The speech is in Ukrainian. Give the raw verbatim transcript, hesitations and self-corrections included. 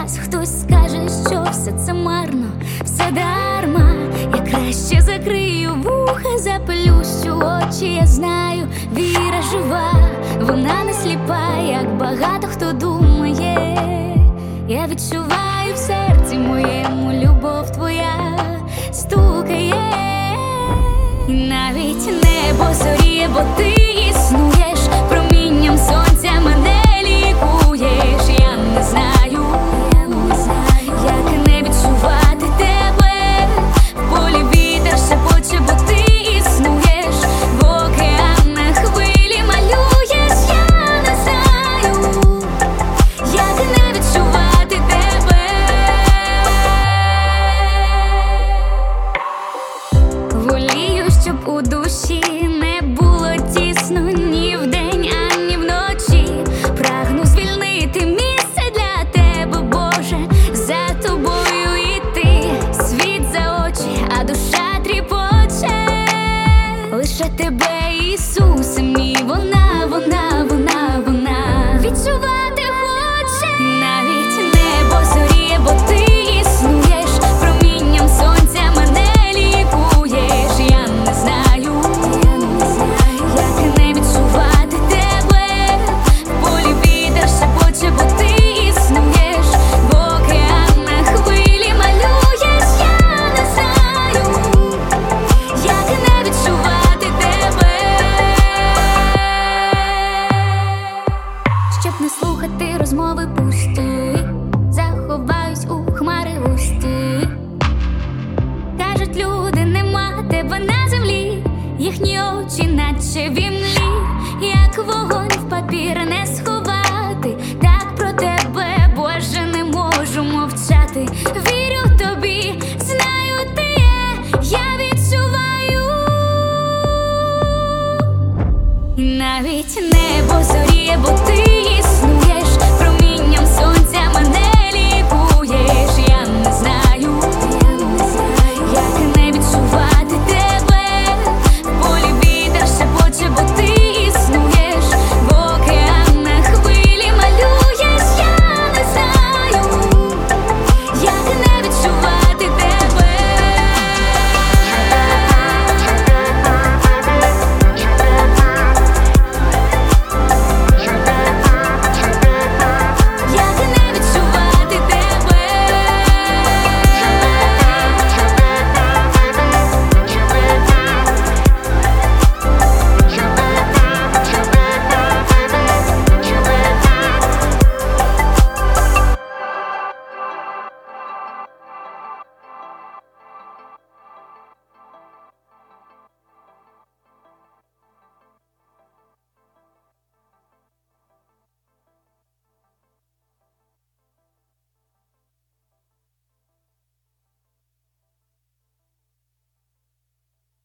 час. Хтось скаже, що все це марно, все дарма. Я краще закрию вуха, заплющу очі. Я знаю, віра жива, вона не сліпа, як багато хто думає. Я відчуваю в серці моєму, любов твоя стукає. І навіть небо зоріє, бо ти існуєш, промінням сонця мене лікуєш. Я не знаю, я не знаю, як не відчувати тебе. В полі вітер шепоче, бо ти існуєш, в океанах хвилі малюєш. Я не знаю, як не відчувати тебе. Волію, щоб у душі не було тісно ні вдень, ані вночі. Прагну звільнити місце для тебе, Боже, за тобою йти. Світ за очі, а душа тріпоче. Лише тебе, Ісусе мій, вона, вона, вона, вона відчувати хоче. Навіть небо зоріє, бо ти існуєш, промінням сонця мене лікуєш. Я не знаю, я не знаю, як не відчувати тебе. В полі вітер шепоче, бо ти існуєш, в океанах хвилі малюєш. Я не знаю, як не відчувати тебе. Щоб не слухати розмови пусті, заховаюсь у хмари густі. Кажуть люди, нема тебе на землі, їхні очі наче вімлі, як вогонь в папір не сховати.